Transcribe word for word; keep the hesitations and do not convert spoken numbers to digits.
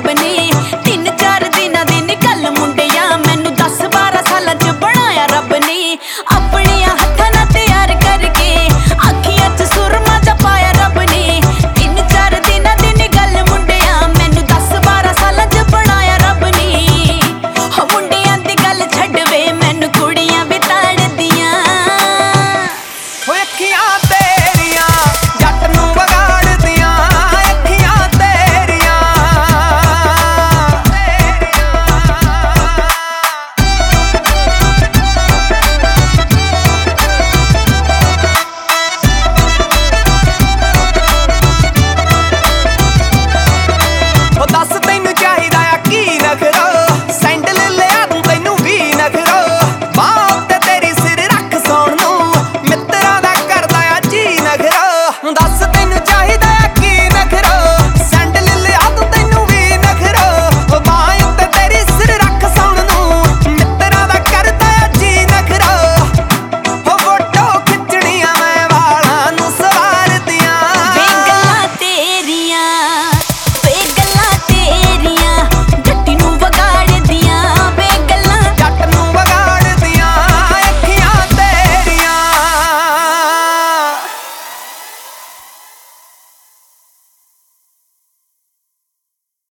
रब ने। तीन चार दिना दी निकल मुंडिया मैनू दस बारह साल च बनाया रब ने। अपने हत्थां नाल तैयार करके अखियां च सुरमा च पाया रब ने। तीन चार दिना दी निकल मुंडिया मैनू दस बारह साल च बनाया रब ने। हो मुंडियां दी गल छड्ड वे मैनू कुड़ियां भी ताड़दियां। हो अखियां तेरियां जट नूं वगाड़दियां, अखियां तेरियां हो दस तैनू चाहिदा आ की नखरा, सैंडल लिया दूं तैनू भी नखरा। बांह उत्ते तेरी सिर रख सौण नूं मित्तरां दा करदा आ जी नखरा। दस तैनू चाहिदा